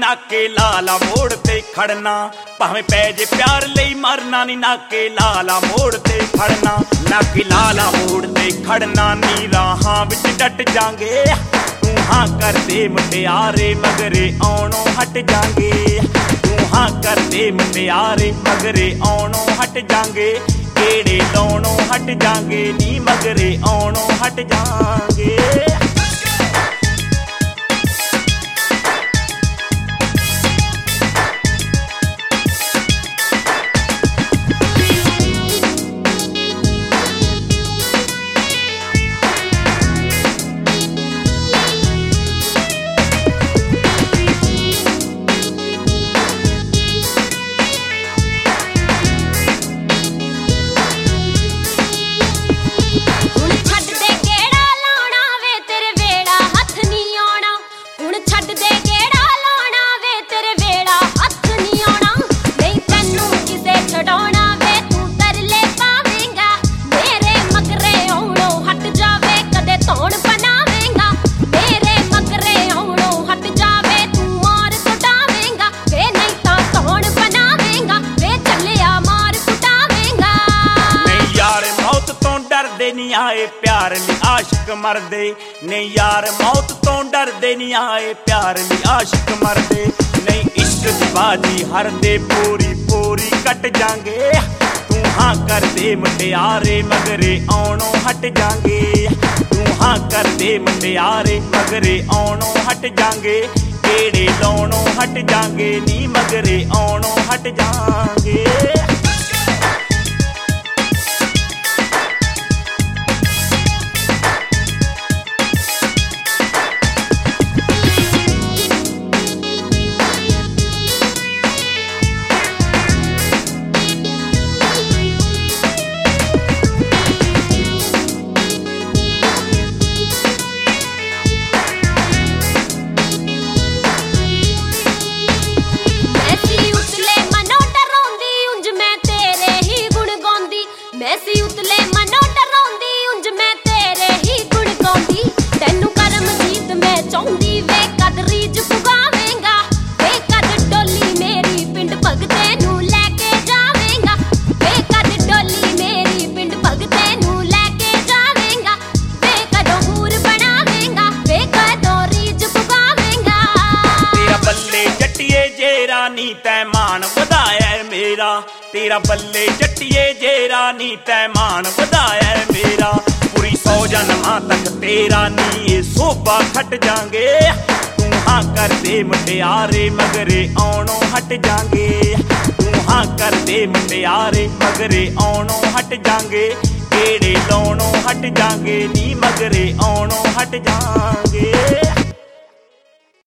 नाके लाला मोड़ ते खड़ना, भावें पै जे प्यार लई मरना नी नाके लाला मोड़ ते खड़ना। नाके लाला मोड़ ते खड़ना नी राहां विच डट जांगे, तू हां कर दे मुटियारे मगरे आउणों हट जांगे। तू हां कर दे मुटियारे मगरे आउणों हट जांगे, गेड़े लाउणों हट जांगे नी मगरे आउणों हट जांगे। नहीं आए प्यार ली आशिक मरदे, नहीं यार मौत तो डरदे नहीं आए प्यार ली आशिक मरदे। नहीं इश्क दी बाजी हर दे पूरी पूरी कट जांगे, तू हां कर दे मुटियारे मगरे आउणों हट जांगे। तू हां कर दे मुटियारे मगरे आउणों हट जांगे, गेड़े लाउणों हट जांगे नी मगरे आउणों हट जांगे। मैसी उतले मनो डराउंदी उंज मैं तेरे ही गुण गाउंदी। तैनू करमजीत मैं चाहुंदी वे कद रीज पुगावेंगा, वे कद डोली मेरी पिंड भगते नू लैके जावेंगा। वे कद डोली मेरी पिंड भगते नू लैके जावेंगा, वे कदों हूर बनावेंगा, वे कदों रीज पुगावेंगा। तेरा बल्ले जट्टिए जेरा नी तै मान वधाया मेरा, तेरा बल्ले जट्टिए जेरा नी तै मान वधाया मेरा। पूरी 100 जन्मां तक तेरा नी ये सोभा खट जांगे, तू हां कर दे मुटियारे मगरे आउणों हट जांगे। तू हां कर दे मुटियारे मगरे आउणों हट जांगे, गेड़े लाउणों हट जांगे नी मगरे आउणों हट जांगे।